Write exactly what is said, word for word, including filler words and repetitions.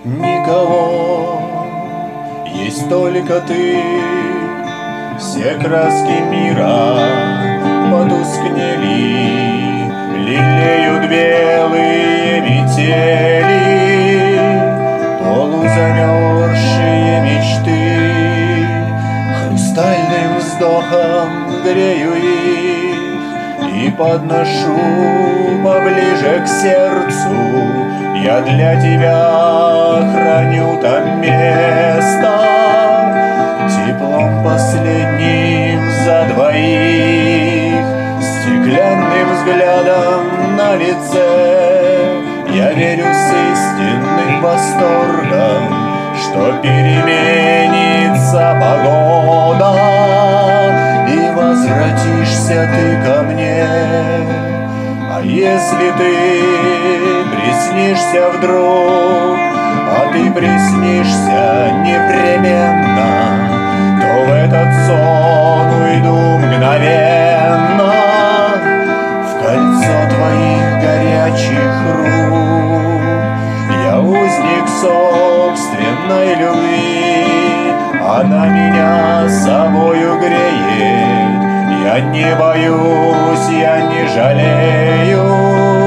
никого, есть только ты. Все краски мира потускнели, лелеют белые метели, полузамерзшие мечты. Хрустальным вздохом грею их и подношу поближе к сердцу. Я для тебя храню там место, теплом последним за двоих, стеклянным взглядом на лице. Я верю с истинным восторгом, что переменится погода, и возвратишься ты ко мне. А если ты приснишься вдруг, а ты приснишься непременно, то в этот сон уйду мгновенно в кольцо твоих горячих рук. Я узник собственной любви, она меня собою греет. Я не боюсь, я не жалею,